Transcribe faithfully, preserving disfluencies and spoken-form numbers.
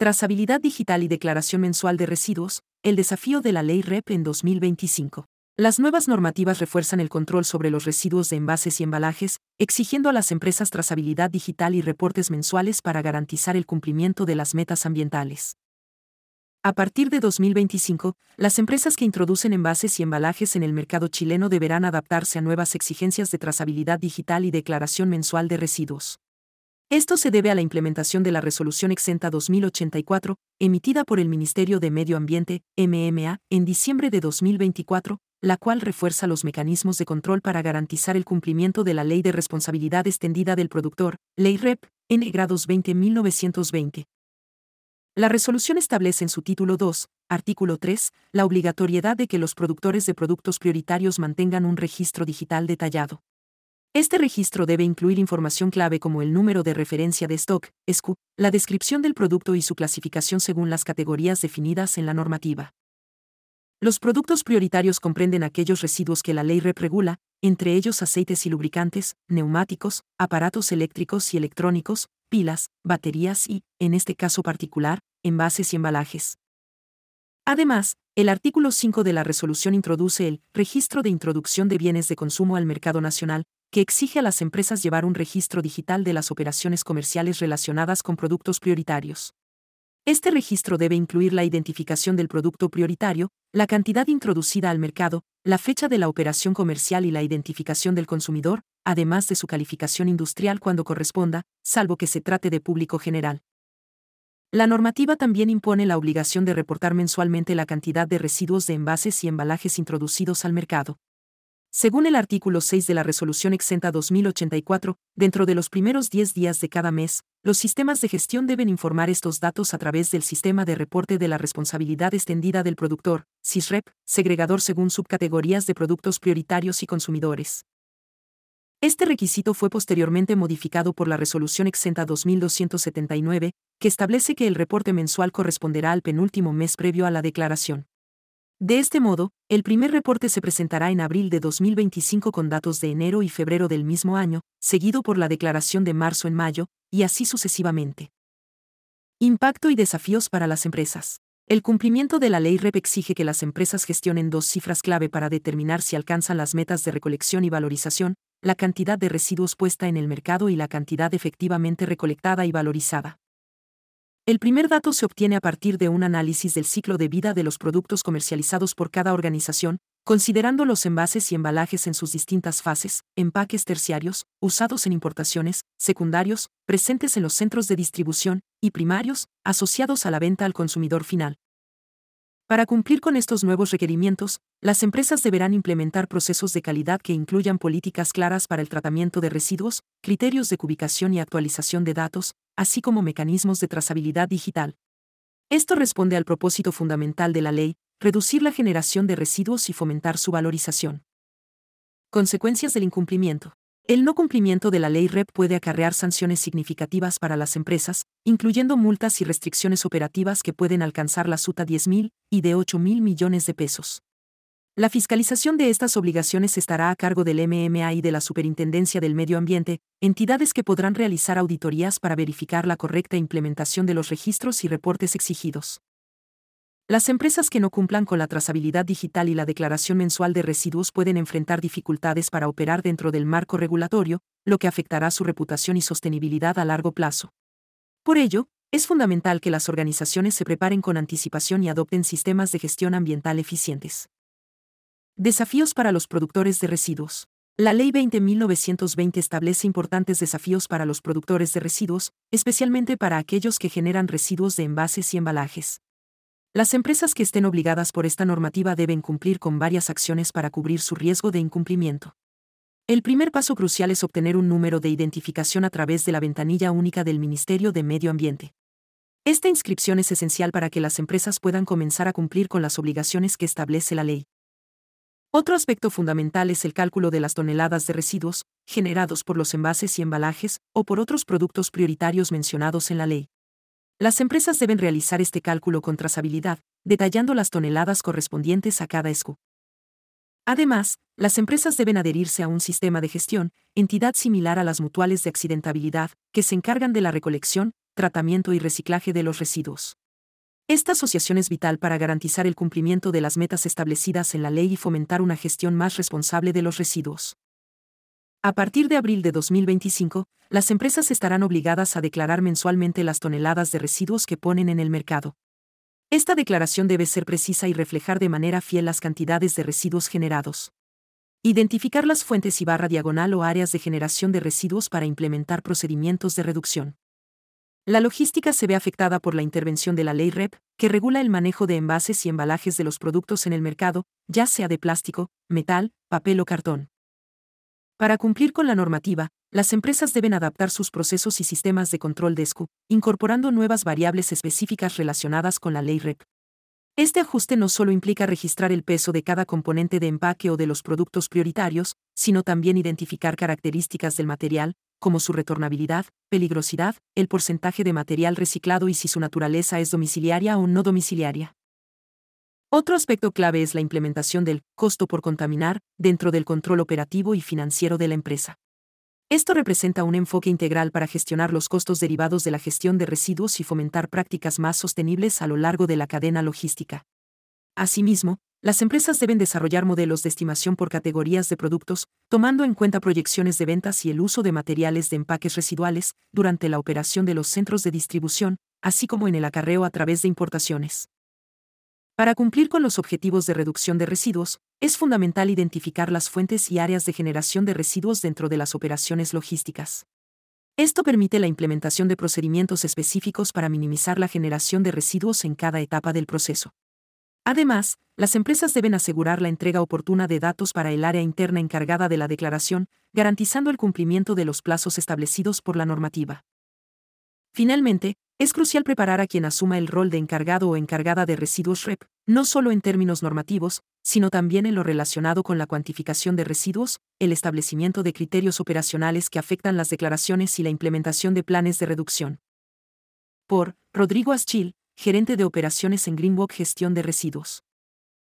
Trazabilidad digital y declaración mensual de residuos, el desafío de la Ley R E P en dos mil veinticinco. Las nuevas normativas refuerzan el control sobre los residuos de envases y embalajes, exigiendo a las empresas trazabilidad digital y reportes mensuales para garantizar el cumplimiento de las metas ambientales. A partir de dos mil veinticinco, las empresas que introducen envases y embalajes en el mercado chileno deberán adaptarse a nuevas exigencias de trazabilidad digital y declaración mensual de residuos. Esto se debe a la implementación de la Resolución Exenta dos mil ochenta y cuatro, emitida por el Ministerio de Medio Ambiente, M M A, en diciembre de dos mil veinticuatro, la cual refuerza los mecanismos de control para garantizar el cumplimiento de la Ley de Responsabilidad Extendida del Productor, Ley R E P, N grados veinte mil novecientos veinte. La resolución establece en su título dos, artículo tres, la obligatoriedad de que los productores de productos prioritarios mantengan un registro digital detallado. Este registro debe incluir información clave como el número de referencia de stock, S K U, la descripción del producto y su clasificación según las categorías definidas en la normativa. Los productos prioritarios comprenden aquellos residuos que la Ley R E P regula, entre ellos aceites y lubricantes, neumáticos, aparatos eléctricos y electrónicos, pilas, baterías y, en este caso particular, envases y embalajes. Además, el artículo cinco de la resolución introduce el Registro de Introducción de Bienes de Consumo al Mercado Nacional, que exige a las empresas llevar un registro digital de las operaciones comerciales relacionadas con productos prioritarios. Este registro debe incluir la identificación del producto prioritario, la cantidad introducida al mercado, la fecha de la operación comercial y la identificación del consumidor, además de su calificación industrial cuando corresponda, salvo que se trate de público general. La normativa también impone la obligación de reportar mensualmente la cantidad de residuos de envases y embalajes introducidos al mercado. Según el artículo seis de la Resolución Exenta dos mil ochenta y cuatro, dentro de los primeros diez días de cada mes, los sistemas de gestión deben informar estos datos a través del Sistema de Reporte de la Responsabilidad Extendida del Productor, S I S R E P, segregador según subcategorías de productos prioritarios y consumidores. Este requisito fue posteriormente modificado por la Resolución Exenta dos mil doscientos setenta y nueve, que establece que el reporte mensual corresponderá al penúltimo mes previo a la declaración. De este modo, el primer reporte se presentará en abril de dos mil veinticinco con datos de enero y febrero del mismo año, seguido por la declaración de marzo en mayo, y así sucesivamente. Impacto y desafíos para las empresas. El cumplimiento de la Ley R E P exige que las empresas gestionen dos cifras clave para determinar si alcanzan las metas de recolección y valorización, la cantidad de residuos puesta en el mercado y la cantidad efectivamente recolectada y valorizada. El primer dato se obtiene a partir de un análisis del ciclo de vida de los productos comercializados por cada organización, considerando los envases y embalajes en sus distintas fases, empaques terciarios, usados en importaciones, secundarios, presentes en los centros de distribución, y primarios, asociados a la venta al consumidor final. Para cumplir con estos nuevos requerimientos, las empresas deberán implementar procesos de calidad que incluyan políticas claras para el tratamiento de residuos, criterios de cubicación y actualización de datos, así como mecanismos de trazabilidad digital. Esto responde al propósito fundamental de la ley, reducir la generación de residuos y fomentar su valorización. Consecuencias del incumplimiento. El no cumplimiento de la Ley R E P puede acarrear sanciones significativas para las empresas, incluyendo multas y restricciones operativas que pueden alcanzar la SUTA diez mil y de ocho mil millones de pesos. La fiscalización de estas obligaciones estará a cargo del M M A y de la Superintendencia del Medio Ambiente, entidades que podrán realizar auditorías para verificar la correcta implementación de los registros y reportes exigidos. Las empresas que no cumplan con la trazabilidad digital y la declaración mensual de residuos pueden enfrentar dificultades para operar dentro del marco regulatorio, lo que afectará su reputación y sostenibilidad a largo plazo. Por ello, es fundamental que las organizaciones se preparen con anticipación y adopten sistemas de gestión ambiental eficientes. Desafíos para los productores de residuos. La Ley veinte mil novecientos veinte establece importantes desafíos para los productores de residuos, especialmente para aquellos que generan residuos de envases y embalajes. Las empresas que estén obligadas por esta normativa deben cumplir con varias acciones para cubrir su riesgo de incumplimiento. El primer paso crucial es obtener un número de identificación a través de la ventanilla única del Ministerio de Medio Ambiente. Esta inscripción es esencial para que las empresas puedan comenzar a cumplir con las obligaciones que establece la ley. Otro aspecto fundamental es el cálculo de las toneladas de residuos, generados por los envases y embalajes, o por otros productos prioritarios mencionados en la ley. Las empresas deben realizar este cálculo con trazabilidad, detallando las toneladas correspondientes a cada S K U. Además, las empresas deben adherirse a un sistema de gestión, entidad similar a las mutuales de accidentabilidad, que se encargan de la recolección, tratamiento y reciclaje de los residuos. Esta asociación es vital para garantizar el cumplimiento de las metas establecidas en la ley y fomentar una gestión más responsable de los residuos. A partir de abril de dos mil veinticinco, las empresas estarán obligadas a declarar mensualmente las toneladas de residuos que ponen en el mercado. Esta declaración debe ser precisa y reflejar de manera fiel las cantidades de residuos generados. Identificar las fuentes y barra diagonal o áreas de generación de residuos para implementar procedimientos de reducción. La logística se ve afectada por la intervención de la Ley R E P, que regula el manejo de envases y embalajes de los productos en el mercado, ya sea de plástico, metal, papel o cartón. Para cumplir con la normativa, las empresas deben adaptar sus procesos y sistemas de control de S K U, incorporando nuevas variables específicas relacionadas con la Ley R E P. Este ajuste no solo implica registrar el peso de cada componente de empaque o de los productos prioritarios, sino también identificar características del material, como su retornabilidad, peligrosidad, el porcentaje de material reciclado y si su naturaleza es domiciliaria o no domiciliaria. Otro aspecto clave es la implementación del costo por contaminar dentro del control operativo y financiero de la empresa. Esto representa un enfoque integral para gestionar los costos derivados de la gestión de residuos y fomentar prácticas más sostenibles a lo largo de la cadena logística. Asimismo, las empresas deben desarrollar modelos de estimación por categorías de productos, tomando en cuenta proyecciones de ventas y el uso de materiales de empaques residuales durante la operación de los centros de distribución, así como en el acarreo a través de importaciones. Para cumplir con los objetivos de reducción de residuos, es fundamental identificar las fuentes y áreas de generación de residuos dentro de las operaciones logísticas. Esto permite la implementación de procedimientos específicos para minimizar la generación de residuos en cada etapa del proceso. Además, las empresas deben asegurar la entrega oportuna de datos para el área interna encargada de la declaración, garantizando el cumplimiento de los plazos establecidos por la normativa. Finalmente, es crucial preparar a quien asuma el rol de encargado o encargada de residuos R E P, no solo en términos normativos, sino también en lo relacionado con la cuantificación de residuos, el establecimiento de criterios operacionales que afectan las declaraciones y la implementación de planes de reducción. Por Rodrigo Aschil, gerente de operaciones en Greenwalk Gestión de Residuos.